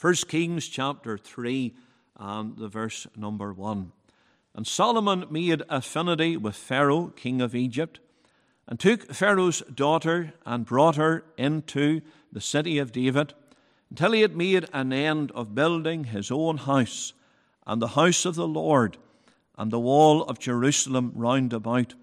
1 Kings chapter 3 and the verse number 1. And Solomon made affinity with Pharaoh, king of Egypt, and took Pharaoh's daughter and brought her into the city of David, until he had made an end of building his own house, and the house of the Lord, and the wall of Jerusalem round about.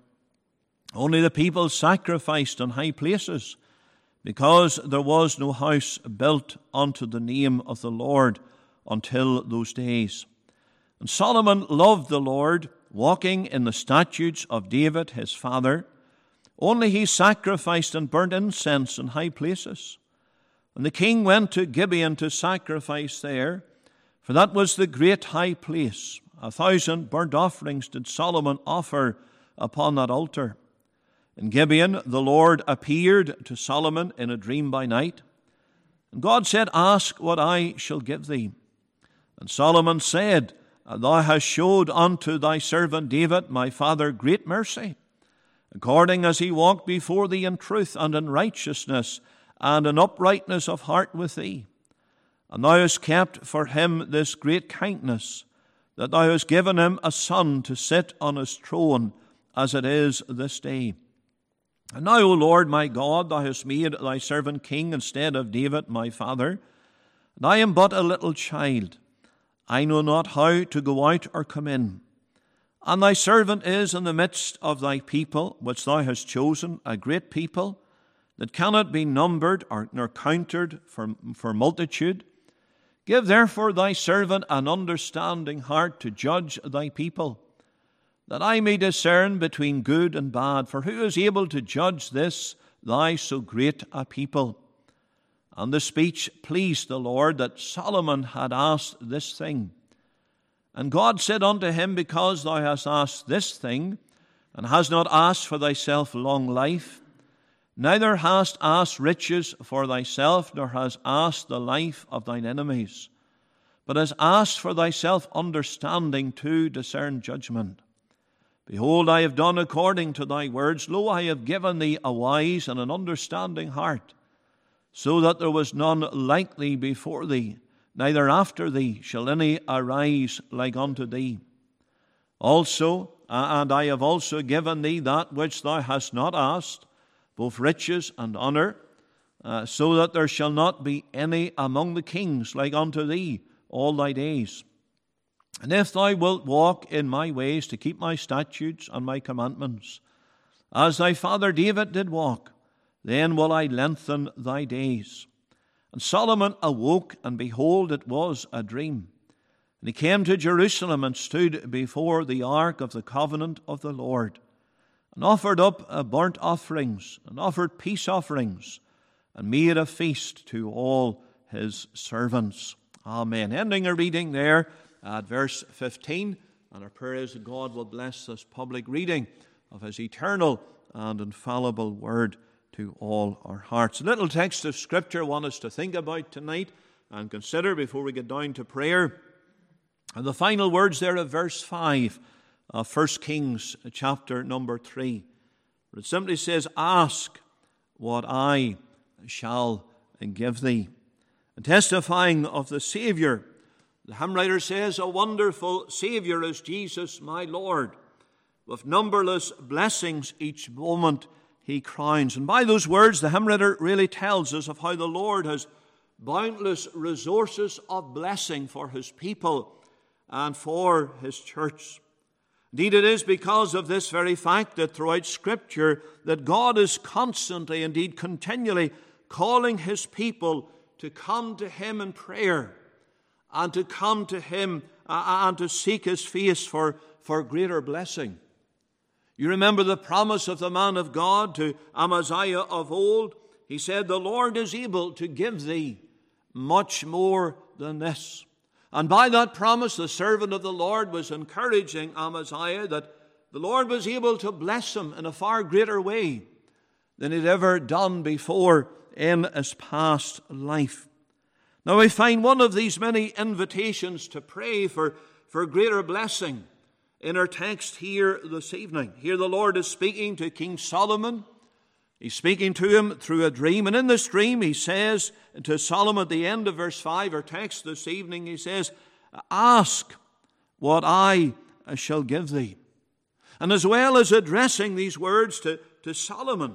Only the people sacrificed on high places, because there was no house built unto the name of the Lord until those days. And Solomon loved the Lord, walking in the statutes of David his father. Only he sacrificed and burnt incense in high places. And the king went to Gibeon to sacrifice there, for that was the great high place. 1,000 burnt offerings did Solomon offer upon that altar. In Gibeon the Lord appeared to Solomon in a dream by night. And God said, Ask what I shall give thee. And Solomon said, Thou hast showed unto thy servant David my father great mercy, according as he walked before thee in truth and in righteousness and in uprightness of heart with thee. And thou hast kept for him this great kindness, that thou hast given him a son to sit on his throne, as it is this day. And now, O Lord my God, thou hast made thy servant king instead of David my father. And I am but a little child. I know not how to go out or come in. And thy servant is in the midst of thy people, which thou hast chosen, a great people, that cannot be numbered nor counted for multitude. Give therefore thy servant an understanding heart to judge thy people, that I may discern between good and bad. For who is able to judge this, thy so great a people? And the speech pleased the Lord, that Solomon had asked this thing. And God said unto him, Because thou hast asked this thing, and hast not asked for thyself long life, neither hast asked riches for thyself, nor hast asked the life of thine enemies, but hast asked for thyself understanding to discern judgment. Behold, I have done according to thy words. Lo, I have given thee a wise and an understanding heart, so that there was none like thee before thee, neither after thee shall any arise like unto thee. Also, and I have also given thee that which thou hast not asked, both riches and honor, so that there shall not be any among the kings like unto thee all thy days. And if thou wilt walk in my ways to keep my statutes and my commandments, as thy father David did walk, then will I lengthen thy days. And Solomon awoke, and behold, it was a dream. And he came to Jerusalem and stood before the ark of the covenant of the Lord, and offered up burnt offerings, and offered peace offerings, and made a feast to all his servants. Amen. Ending our reading there at verse 15, and our prayer is that God will bless this public reading of his eternal and infallible word to all our hearts. A little text of Scripture I want us to think about tonight and consider before we get down to prayer. And the final words there of verse 5 of 1 Kings chapter number 3. Where it simply says, Ask what I shall give thee. And testifying of the Savior, the hymn writer says, A wonderful Savior is Jesus my Lord. With numberless blessings each moment he crowns. And by those words, the hymn writer really tells us of how the Lord has boundless resources of blessing for his people and for his church. Indeed, it is because of this very fact that throughout Scripture that God is constantly, indeed continually, calling his people to come to him in prayer and to come to him and to seek his face for greater blessing. You remember the promise of the man of God to Amaziah of old. He said, The Lord is able to give thee much more than this. And by that promise, the servant of the Lord was encouraging Amaziah that the Lord was able to bless him in a far greater way than he'd ever done before in his past life. Now we find one of these many invitations to pray for greater blessing in our text here this evening. Here the Lord is speaking to King Solomon, He's speaking to him through a dream. And in this dream, he says to Solomon at the end of verse 5, our text this evening, he says, ask what I shall give thee. And as well as addressing these words to Solomon,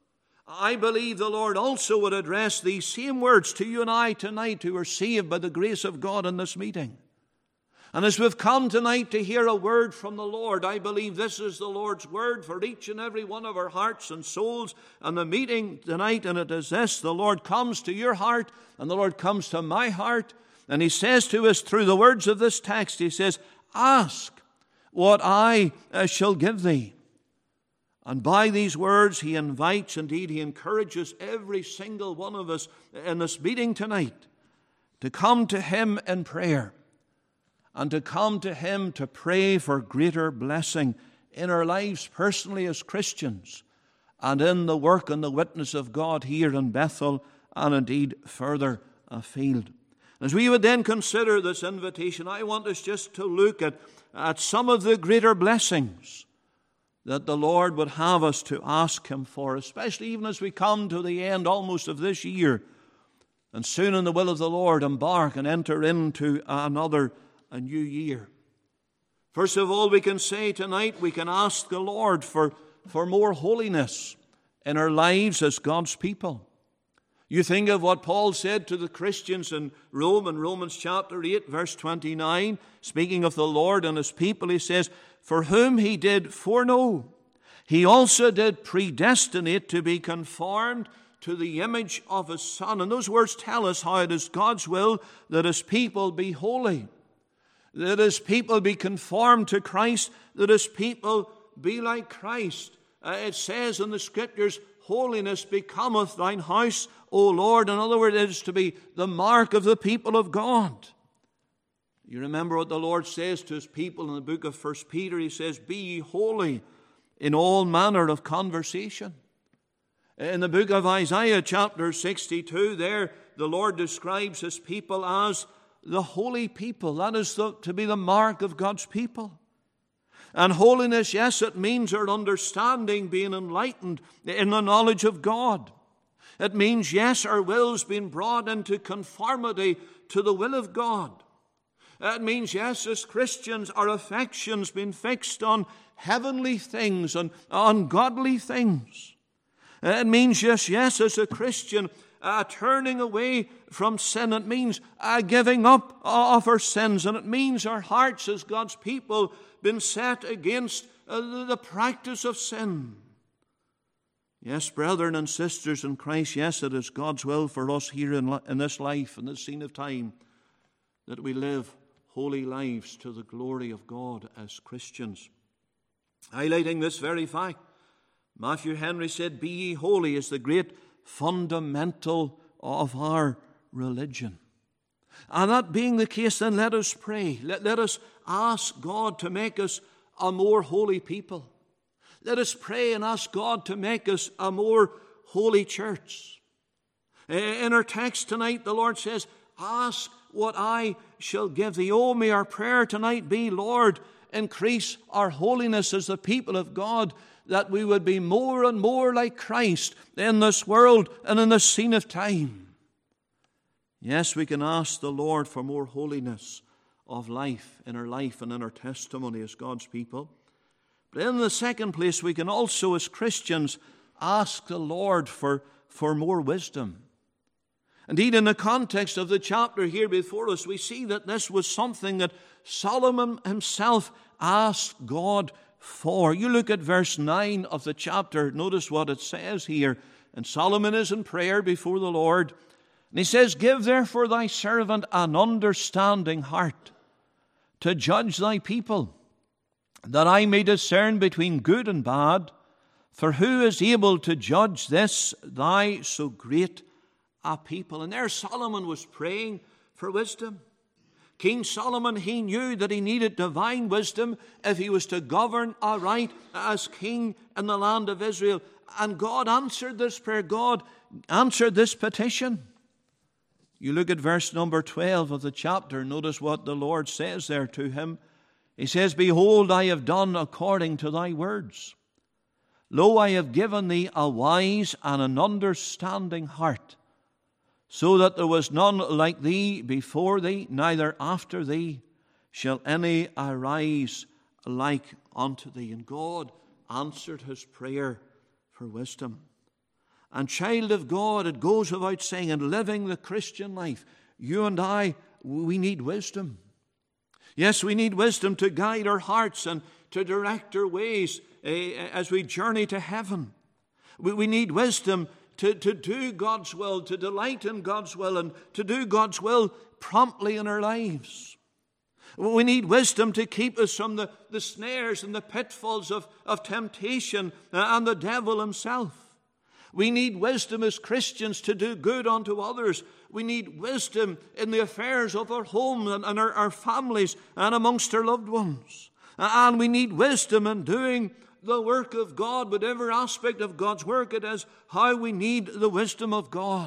I believe the Lord also would address these same words to you and I tonight who are saved by the grace of God in this meeting. And as we've come tonight to hear a word from the Lord, I believe this is the Lord's word for each and every one of our hearts and souls. And the meeting tonight, and it is this: the Lord comes to your heart, and the Lord comes to my heart. And he says to us through the words of this text, he says, ask what I shall give thee. And by these words, he invites, indeed he encourages every single one of us in this meeting tonight to come to him in prayer, and to come to him to pray for greater blessing in our lives personally as Christians, and in the work and the witness of God here in Bethel, and indeed further afield. As we would then consider this invitation, I want us just to look at some of the greater blessings that the Lord would have us to ask him for, especially even as we come to the end almost of this year, and soon in the will of the Lord embark and enter into a new year. First of all, we can say tonight, we can ask the Lord for more holiness in our lives as God's people. You think of what Paul said to the Christians in Rome, in Romans chapter 8, verse 29, speaking of the Lord and his people, he says, for whom he did foreknow, he also did predestinate to be conformed to the image of his Son. And those words tell us how it is God's will that his people be holy, that his people be conformed to Christ, that his people be like Christ. It says in the Scriptures, holiness becometh thine house, O Lord. In other words, it is to be the mark of the people of God. You remember what the Lord says to his people in the book of 1 Peter. He says, be ye holy in all manner of conversation. In the book of Isaiah chapter 62, there the Lord describes his people as the holy people. That is to be the mark of God's people. And holiness, yes, it means our understanding being enlightened in the knowledge of God. It means, yes, our wills being brought into conformity to the will of God. It means, yes, as Christians, our affections being fixed on heavenly things and on godly things. It means, yes, as a Christian, turning away from sin. It means giving up of our sins. And it means our hearts as God's people been set against the practice of sin. Yes, brethren and sisters in Christ, yes, it is God's will for us here in this life, in this scene of time, that we live holy lives to the glory of God as Christians. Highlighting this very fact, Matthew Henry said, be ye holy is the great fundamental of our religion. And that being the case, then let us pray. Let us ask God to make us a more holy people. Let us pray and ask God to make us a more holy church. In our text tonight, the Lord says, ask what I shall give thee. Oh, may our prayer tonight be, Lord, increase our holiness as the people of God, that we would be more and more like Christ in this world and in this scene of time. Yes, we can ask the Lord for more holiness of life in our life and in our testimony as God's people. But in the second place, we can also, as Christians, ask the Lord for more wisdom. Indeed, in the context of the chapter here before us, we see that this was something that Solomon himself asked God for. You look at verse 9 of the chapter. Notice what it says here. And Solomon is in prayer before the Lord. And he says, give therefore thy servant an understanding heart to judge thy people, that I may discern between good and bad. For who is able to judge this, thy so great a people? And there Solomon was praying for wisdom. King Solomon, he knew that he needed divine wisdom if he was to govern aright as king in the land of Israel. And God answered this prayer. God answered this petition. You look at verse number 12 of the chapter. Notice what the Lord says there to him. He says, behold, I have done according to thy words. Lo, I have given thee a wise and an understanding heart, so that there was none like thee before thee, neither after thee shall any arise like unto thee. And God answered his prayer for wisdom. And child of God, it goes without saying, in living the Christian life, you and I, we need wisdom. Yes, we need wisdom to guide our hearts and to direct our ways as we journey to heaven. We need wisdom to do God's will, to delight in God's will, and to do God's will promptly in our lives. We need wisdom to keep us from the snares and the pitfalls of temptation and the devil himself. We need wisdom as Christians to do good unto others. We need wisdom in the affairs of our home and our families and amongst our loved ones. And we need wisdom in doing the work of God, whatever aspect of God's work it is, how we need the wisdom of God.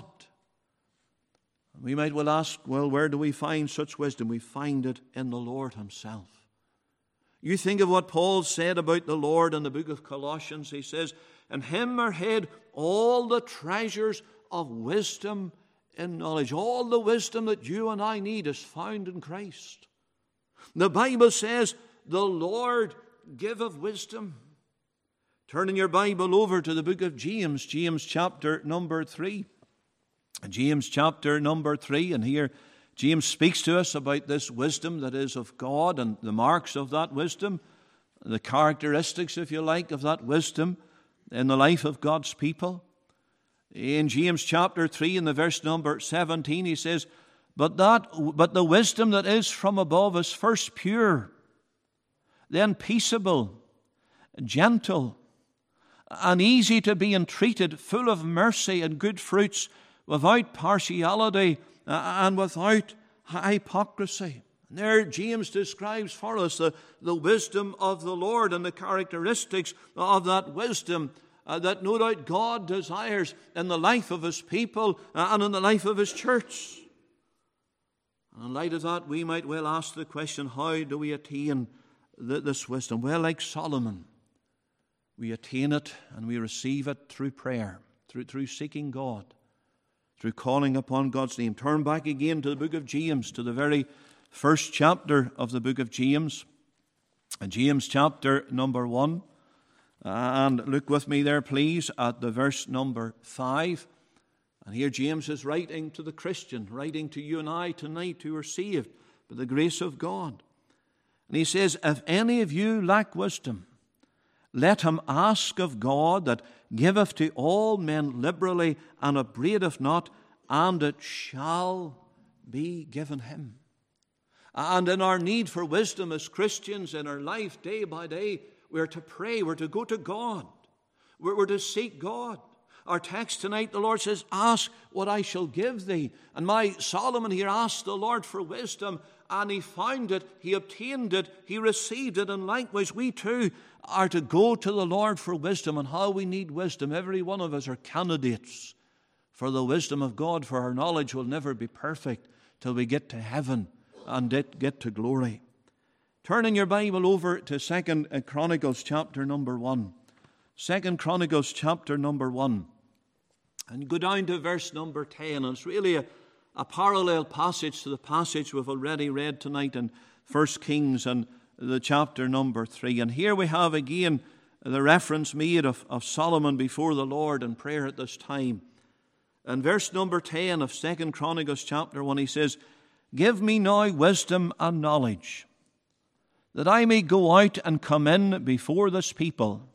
We might well ask, well, where do we find such wisdom? We find it in the Lord himself. You think of what Paul said about the Lord in the book of Colossians. He says, in him are hid all the treasures of wisdom and knowledge. All the wisdom that you and I need is found in Christ. The Bible says, the Lord giveth wisdom. Turning your Bible over to the book of James, James chapter number 3. James chapter number 3, and here James speaks to us about this wisdom that is of God and the marks of that wisdom, the characteristics, if you like, of that wisdom in the life of God's people. In James chapter 3, in the verse number 17, he says, But the wisdom that is from above is first pure, then peaceable, gentle, and easy to be entreated, full of mercy and good fruits, without partiality and without hypocrisy. And there James describes for us the wisdom of the Lord and the characteristics of that wisdom that no doubt God desires in the life of his people and in the life of his church. And in light of that, we might well ask the question, how do we attain this wisdom? Well, like Solomon, we attain it and we receive it through prayer, through seeking God, through calling upon God's name. Turn back again to the book of James, to the very first chapter of the book of James, James chapter number 1. And look with me there, please, at the verse number 5. And here James is writing to the Christian, writing to you and I tonight who are saved by the grace of God. And he says, If any of you lack wisdom, let him ask of God, that giveth to all men liberally and upbraideth not, and it shall be given him. And in our need for wisdom as Christians in our life day by day, we're to pray, we're to go to God, we're to seek God. Our text tonight, the Lord says, Ask what I shall give thee. And my Solomon here asked the Lord for wisdom, and he found it, he obtained it, he received it. And likewise, we too are to go to the Lord for wisdom. And how we need wisdom. Every one of us are candidates for the wisdom of God, for our knowledge will never be perfect till we get to heaven and get to glory. Turning your Bible over to 2 Chronicles chapter number 1. 2 Chronicles chapter number 1. And go down to verse number 10. And it's really a parallel passage to the passage we've already read tonight in 1 Kings and the chapter number 3. And here we have again the reference made of Solomon before the Lord in prayer at this time. In verse number 10 of 2 Chronicles chapter 1, he says, Give me now wisdom and knowledge, that I may go out and come in before this people.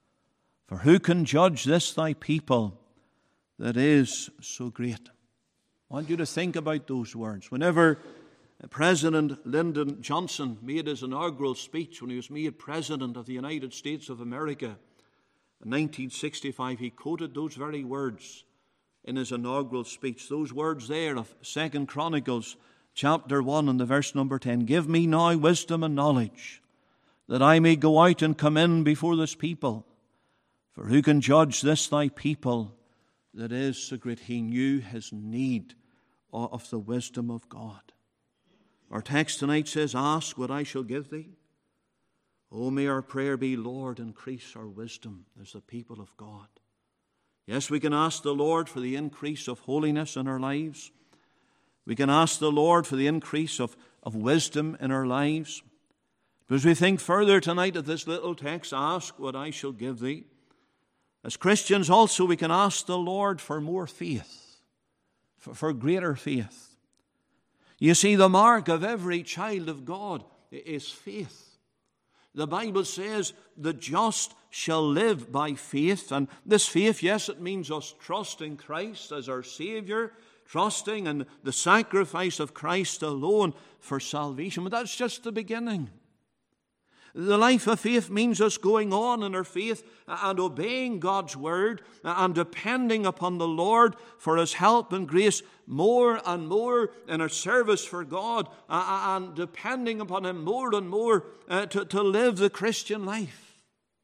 For who can judge this thy people that is so great? I want you to think about those words. Whenever President Lyndon Johnson made his inaugural speech, when he was made President of the United States of America in 1965, he quoted those very words in his inaugural speech. Those words there of 2 Chronicles chapter 1 and the verse number 10. Give me now wisdom and knowledge, that I may go out and come in before this people. For who can judge this thy people that is so great? He knew his need of the wisdom of God. Our text tonight says, Ask what I shall give thee. Oh, may our prayer be, Lord, increase our wisdom as the people of God. Yes, we can ask the Lord for the increase of holiness in our lives. We can ask the Lord for the increase of wisdom in our lives. But as we think further tonight of this little text, ask what I shall give thee. As Christians also we can ask the Lord for more faith, for greater faith. You see, the mark of every child of God is faith. The Bible says the just shall live by faith. And this faith, yes, it means us trusting Christ as our Savior, trusting in the sacrifice of Christ alone for salvation. But that's just the beginning. The life of faith means us going on in our faith and obeying God's word and depending upon the Lord for His help and grace more and more in our service for God and depending upon Him more and more to live the Christian life.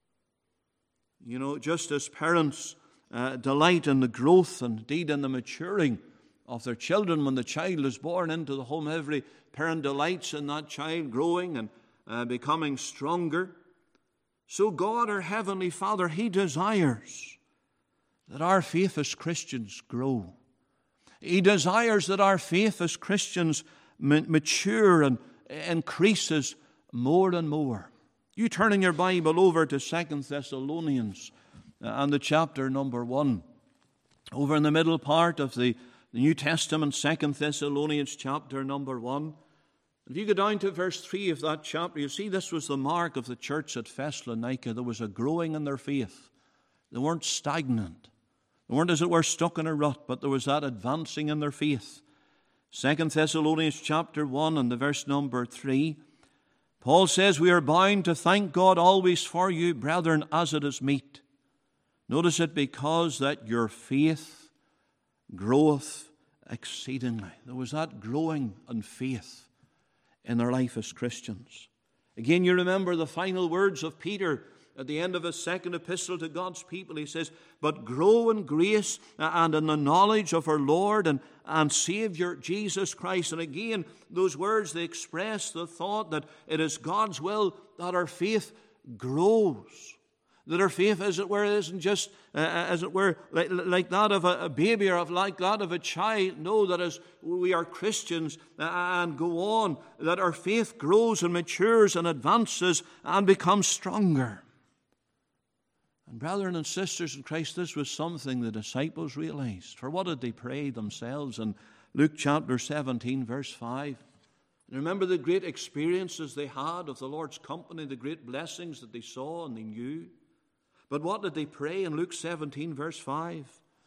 You know, just as parents delight in the growth and indeed in the maturing of their children when the child is born into the home, every parent delights in that child growing and becoming stronger. So God, our Heavenly Father, He desires that our faith as Christians grow. He desires that our faith as Christians mature and increases more and more. You turn in your Bible over to 2 Thessalonians and the chapter number 1. Over in the middle part of the New Testament, 2 Thessalonians chapter number 1. If you go down to verse 3 of that chapter, you see this was the mark of the church at Thessalonica. There was a growing in their faith. They weren't stagnant. They weren't, as it were, stuck in a rut, but there was that advancing in their faith. 2 Thessalonians chapter 1 and the verse number 3, Paul says, we are bound to thank God always for you, brethren, as it is meet. Notice it, because that your faith groweth exceedingly. There was that growing in faith in their life as Christians. Again, you remember the final words of Peter at the end of his second epistle to God's people. He says, but grow in grace and in the knowledge of our Lord and Savior Jesus Christ. And again, those words, they express the thought that it is God's will that our faith grows. That our faith, as it were, isn't just, as it were, like that of a baby or like that of a child. No, that as we are Christians and go on, that our faith grows and matures and advances and becomes stronger. And brethren and sisters in Christ, this was something the disciples realized. For what did they pray themselves in Luke chapter 17, verse 5? And remember the great experiences they had of the Lord's company, the great blessings that they saw and they knew. But what did they pray in Luke 17, verse 5?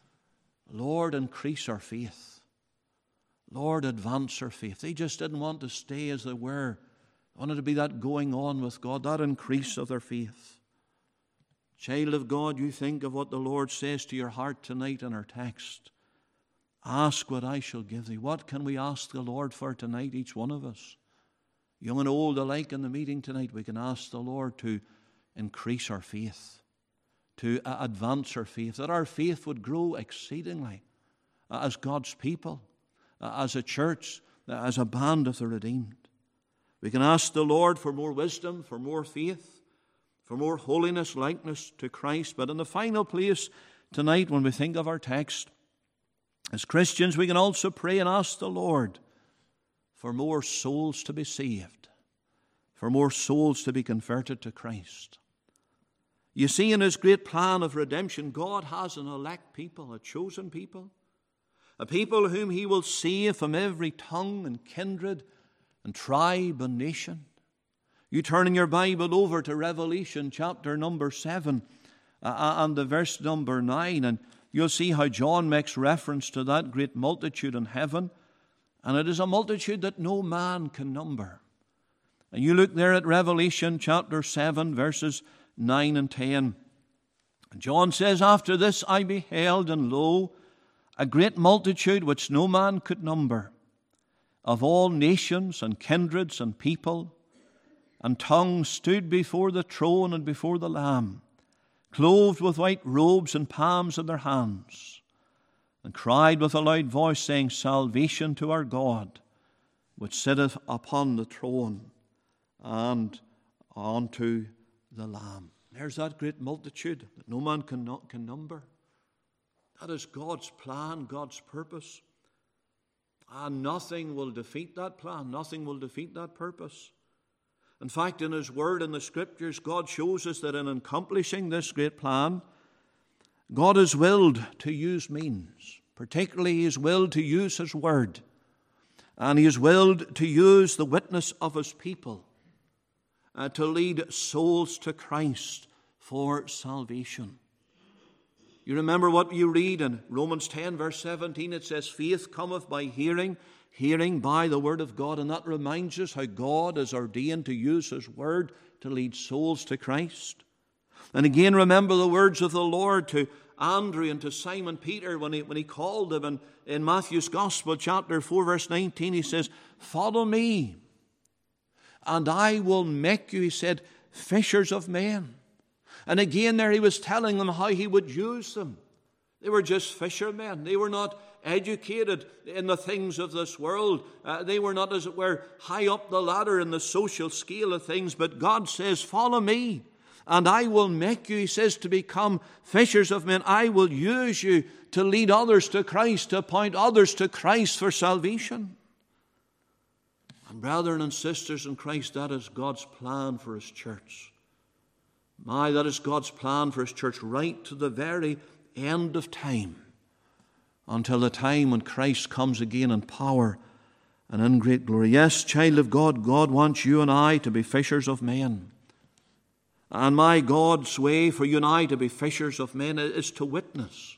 Lord, increase our faith. Lord, advance our faith. They just didn't want to stay as they were. They wanted to be that going on with God, that increase of their faith. Child of God, you think of what the Lord says to your heart tonight in our text. Ask what I shall give thee. What can we ask the Lord for tonight, each one of us? Young and old alike in the meeting tonight, we can ask the Lord to increase our faith, to advance our faith, that our faith would grow exceedingly as God's people, as a church, as a band of the redeemed. We can ask the Lord for more wisdom, for more faith, for more holiness, likeness to Christ. But in the final place tonight, when we think of our text, as Christians, we can also pray and ask the Lord for more souls to be saved, for more souls to be converted to Christ. You see, in His great plan of redemption, God has an elect people, a chosen people, a people whom He will save from every tongue and kindred and tribe and nation. You turn in your Bible over to Revelation chapter number 7 and the verse number 9, and you'll see how John makes reference to that great multitude in heaven, and it is a multitude that no man can number. And you look there at Revelation chapter 7, verses 9 and 10. John says, after this I beheld, and lo, a great multitude which no man could number, of all nations and kindreds and people and tongues, stood before the throne and before the Lamb, clothed with white robes and palms in their hands, and cried with a loud voice, saying, salvation to our God, which sitteth upon the throne, and unto the Lamb. There's that great multitude that no man can number. That is God's plan, God's purpose. And nothing will defeat that plan. Nothing will defeat that purpose. In fact, in His Word, in the Scriptures, God shows us that in accomplishing this great plan, God is willed to use means. Particularly, He is willed to use His Word. And He is willed to use the witness of His people to lead souls to Christ for salvation. You remember what you read in Romans 10, verse 17. It says, faith cometh by hearing, hearing by the word of God. And that reminds us how God is ordained to use His word to lead souls to Christ. And again, remember the words of the Lord to Andrew and to Simon Peter when he called them in Matthew's Gospel, chapter 4, verse 19. He says, follow me, and I will make you, He said, fishers of men. And again there He was telling them how He would use them. They were just fishermen. They were not educated in the things of this world. They were not, as it were, high up the ladder in the social scale of things. But God says, follow me, and I will make you, He says, to become fishers of men. I will use you to lead others to Christ, to point others to Christ for salvation. And brethren and sisters in Christ, that is God's plan for His church. That is God's plan for His church right to the very end of time, until the time when Christ comes again in power and in great glory. Yes, child of God, God wants you and I to be fishers of men. And my God's way for you and I to be fishers of men is to witness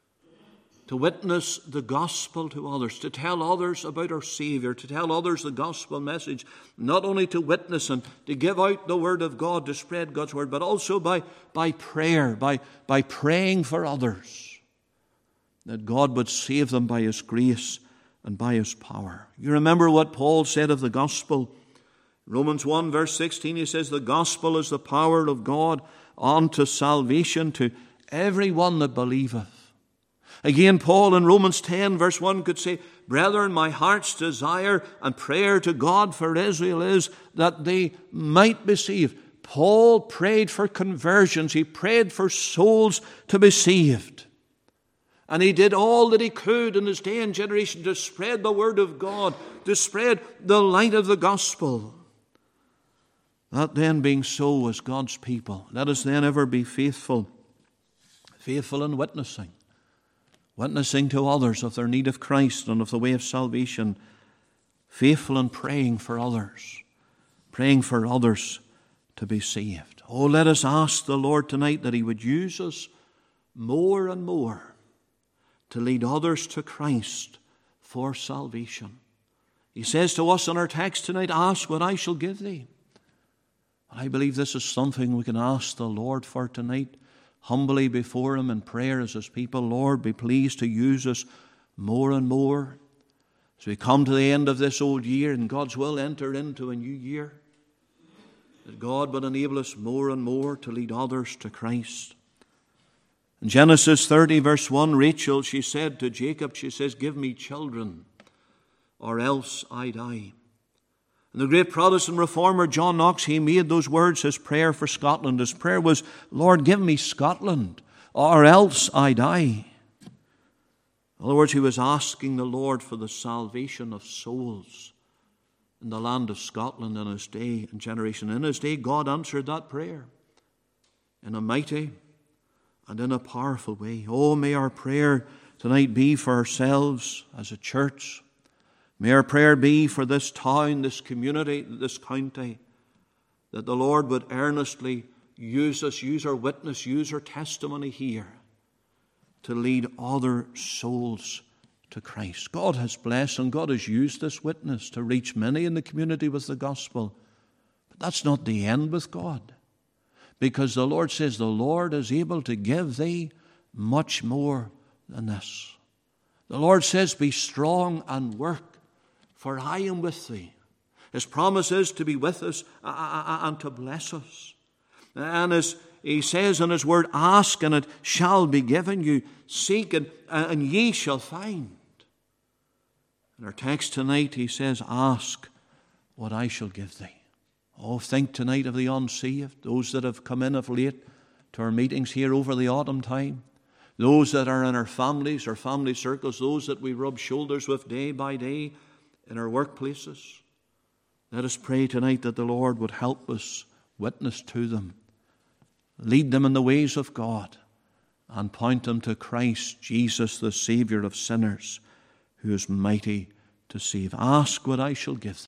the gospel to others, to tell others about our Savior, to tell others the gospel message, not only to witness and to give out the word of God, to spread God's word, but also by prayer, by praying for others, that God would save them by His grace and by His power. You remember what Paul said of the gospel. Romans 1, verse 16, he says, the gospel is the power of God unto salvation to every one that believeth. Again, Paul in Romans 10, verse 1 could say, brethren, my heart's desire and prayer to God for Israel is that they might be saved. Paul prayed for conversions. He prayed for souls to be saved. And he did all that he could in his day and generation to spread the word of God, to spread the light of the gospel. That then being so as God's people, let us then ever be faithful in witnessing to others of their need of Christ and of the way of salvation, faithful in praying for others to be saved. Oh, let us ask the Lord tonight that He would use us more and more to lead others to Christ for salvation. He says to us in our text tonight, ask what I shall give thee. I believe this is something we can ask the Lord for tonight, humbly before Him in prayer as His people. Lord, be pleased to use us more and more as we come to the end of this old year and God's will enter into a new year. That God would enable us more and more to lead others to Christ. In Genesis 30, verse 1, Rachel, she said to Jacob, she says, give me children, or else I die. And the great Protestant reformer John Knox, he made those words his prayer for Scotland. His prayer was, Lord, give me Scotland, or else I die. In other words, he was asking the Lord for the salvation of souls in the land of Scotland in his day and generation. In his day, God answered that prayer in a mighty and in a powerful way. Oh, may our prayer tonight be for ourselves as a church. May our prayer be for this town, this community, this county, that the Lord would earnestly use us, use our witness, use our testimony here to lead other souls to Christ. God has blessed and God has used this witness to reach many in the community with the gospel. But that's not the end with God, because the Lord says, the Lord is able to give thee much more than this. The Lord says, be strong and work, for I am with thee. His promise is to be with us and to bless us. And as He says in His word, ask and it shall be given you. Seek and ye shall find. In our text tonight, He says, ask what I shall give thee. Oh, think tonight of the unsaved, those that have come in of late to our meetings here over the autumn time, those that are in our families, our family circles, those that we rub shoulders with day by day in our workplaces. Let us pray tonight that the Lord would help us witness to them, lead them in the ways of God, and point them to Christ Jesus, the Savior of sinners, who is mighty to save. Ask what I shall give them.